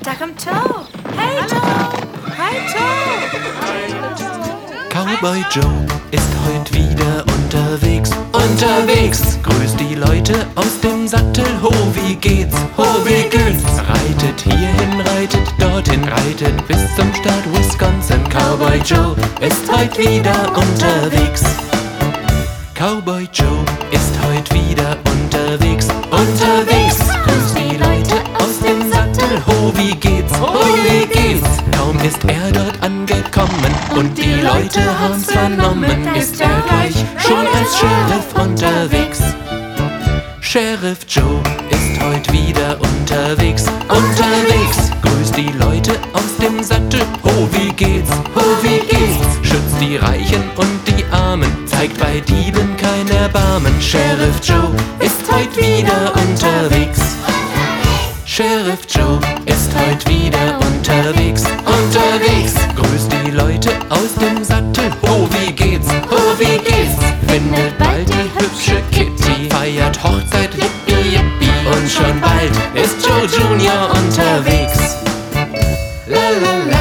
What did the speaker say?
da kommt Joe. Hey Joe! Hi Joe! Cowboy Joe ist heut wieder unterwegs. Unterwegs! Grüßt die Leute aus dem Sattel. Ho, wie geht's? Ho, wie geht's? Reitet hierhin, reitet dorthin, reitet bis zum Staat Wisconsin. Cowboy Joe ist heut wieder unterwegs. Cowboy Joe ist heut wieder unterwegs. Unterwegs! Grüßt die Leute aus dem Sattel. Ho, wie geht's? Ho, wie geht's? Kaum ist er dort angekommen und die Leute haben's vernommen, ist er gleich schon als Sheriff unterwegs. Sheriff Joe ist heut wieder unterwegs. Unterwegs! Grüßt die Leute aus dem Sattel. Ho, wie geht's? Ho, wie geht's? Schützt die Reichen und die Armen, zeigt bei Dieben kein Erbarmen. Sheriff Joe ist heut wieder unterwegs. Sheriff Joe ist heut wieder unterwegs. Unterwegs! Grüßt die Leute aus dem Sattel. Ho, wie geht's? Ho, wie geht's? Findet bald die hübsche Kitty, feiert Hochzeit, yippie, yippie. Und schon bald ist Joe Junior unterwegs. La la la.